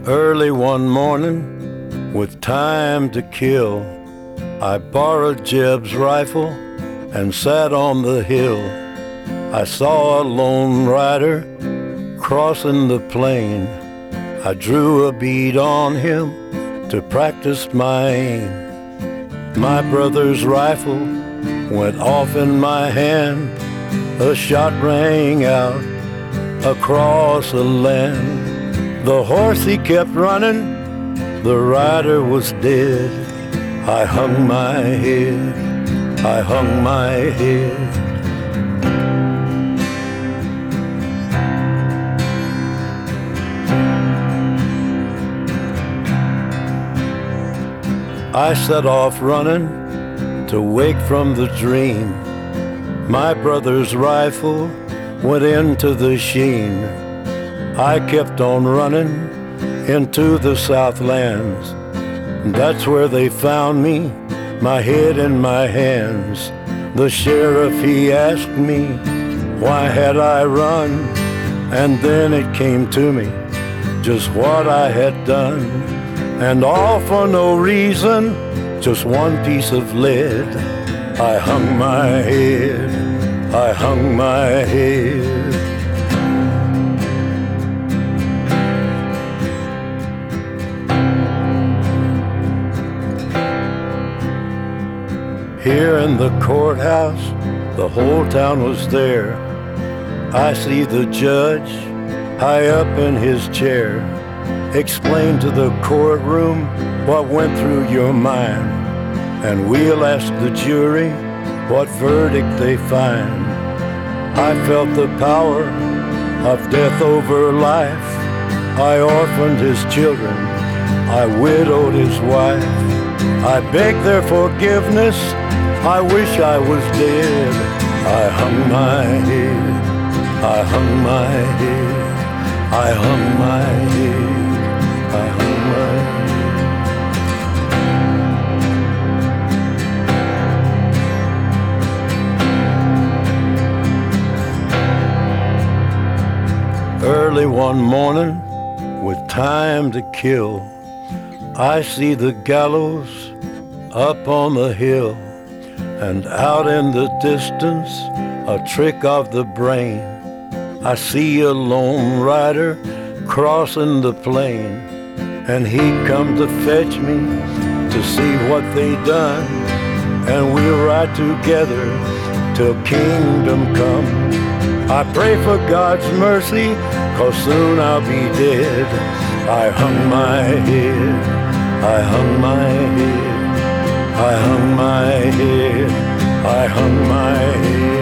Early one morning, with time to kill, I borrowed Jeb's rifle and sat on the hill. I saw a lone rider crossing the plain. I drew a bead on him to practice my aim. My brother's rifle went off in my hand. A shot rang out across the land. The horse he kept running, the rider was dead. I hung my head, I hung my head. I set off running to wake from the dream. My brother's rifle went into the sheen. I kept on running into the Southlands. That's where they found me, my head in my hands. The sheriff, he asked me, why had I run? And then it came to me, just what I had done. And all for no reason, just one piece of lead. I hung my head, I hung my head. Here in the courthouse, the whole town was there. I see the judge high up in his chair. Explain to the courtroom what went through your mind, and we'll ask the jury what verdict they find. I felt the power of death over life. I orphaned his children, I widowed his wife. I begged their forgiveness, I wish I was dead. I hung my head, I hung my head, I hung my head, I hung my head. Early one morning, with time to kill, I see the gallows up on the hill. And out in the distance, a trick of the brain, I see a lone rider crossing the plain. And he come to fetch me to see what they done, and we'll ride together till kingdom come. I pray for God's mercy, 'cause soon I'll be dead. I hung my head, I hung my head, I hung my head, I hung my head.